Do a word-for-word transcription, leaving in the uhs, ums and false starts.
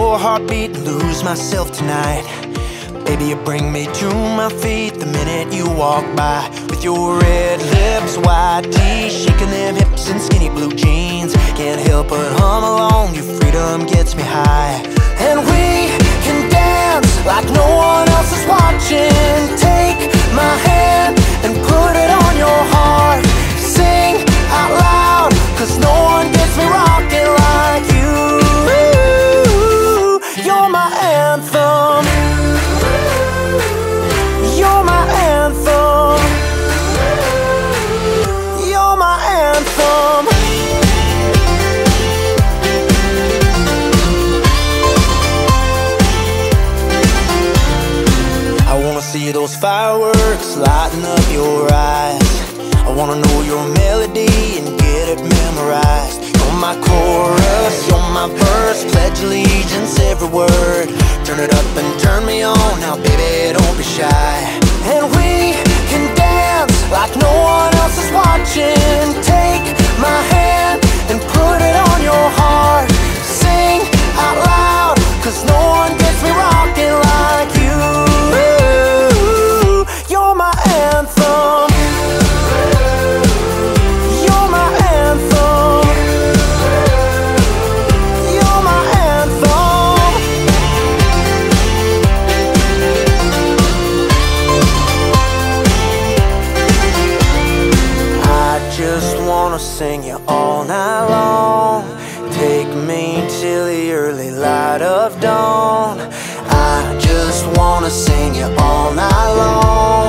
your heartbeat and lose myself tonight. Baby, you bring me to my feet the minute you walk by. With your red lips, white teeth, shaking them hips and skinny blue jeans. Can't help but hum along, your freedom gets me high. And we can dance like no one else is watching. Take my hand and put it on your heart. Sing out loud, cause no one gets me rocking like you. You're my anthem. You're my anthem. You're my anthem. I wanna see those fireworks lighting up your eyes. I wanna know your melody and get it memorized. You're my chorus, you're my verse, pledge allegiance every word. Turn it up and turn me on, now baby don't be shy. And we can dance like no one else is watching. Take my hand and put it on your heart. Sing out loud, cause no one gets me rocking like you. You're my anthem. You're my anthem. You're my anthem. I just wanna sing you all night long. Take me till the early light of dawn. I just wanna sing you all night long.